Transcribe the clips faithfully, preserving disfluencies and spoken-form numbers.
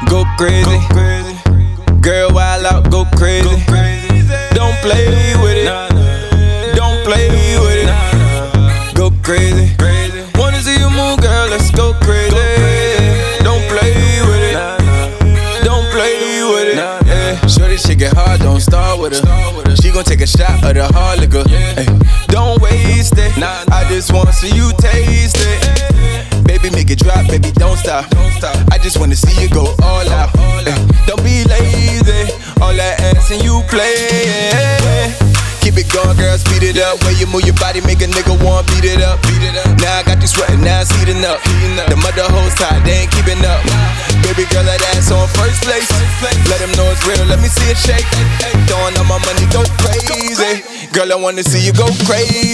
Go crazy. Girl, wild out, go crazy. Don't play with it. Don't play with it. Go crazy. Wanna see you move, girl, let's go crazy. Don't play with it. Don't play with it. Yeah. Shorty shit get hard, don't start with her. She gon' take a shot of the hard liquor. Ay, don't waste it. I just wanna see you taste it. Baby, make it drop, baby, don't stop. I just wanna see you go all out. Ay, don't be lazy. All that ass and you play. Keep it going, girl, speed it up. When you move your body, make a nigga want beat it up. Now I got you sweating, now it's heating up. The mother hoes tired, they ain't keeping up. Baby girl, that ass on first place. Let them know it's real, let me see it shake. Throwing all my money, go crazy. Girl, I wanna see you go crazy.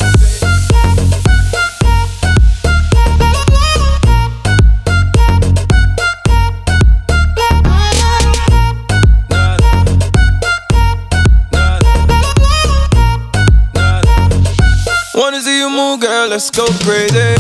Wanna see you move, girl, let's go crazy.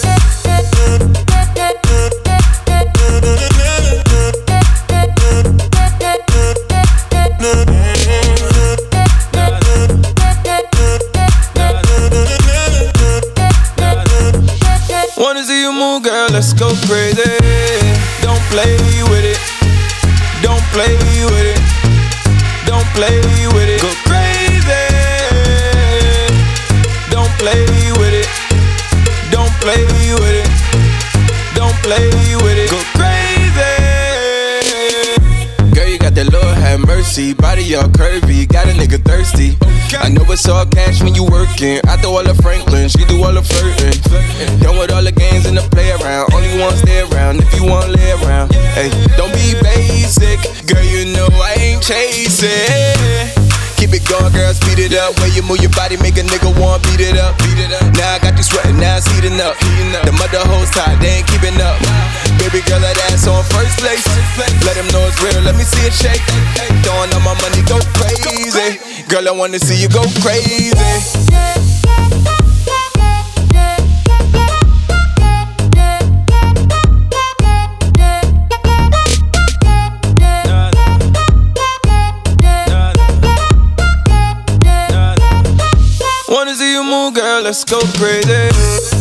Wanna see you move, girl, let's go crazy. Don't play with it. Don't play with it. Don't play with it. Go crazy. Don't play with it. Don't play with it. Don't play with it. Go crazy. Girl, you got that Lord have mercy. Body all curvy, got a nigga thirsty. I know it's all cash when you working. I throw all the Franklin, she do all the flirting. Done with all the games and the play around. Only one stay around if you want lay around. Hey, don't be basic. Girl, you know I ain't chasing. Keep it going, girl, speed it up. When you move your body, make a nigga want beat it up. Now I got you sweating, now it's heating up. The mother hoes tired, they ain't keeping up. Baby girl, that ass on first place. Let them know it's real, let me see it shake. Throwing all my money, go crazy. Girl, I wanna see you go crazy. Wanna see you move, girl, let's go crazy.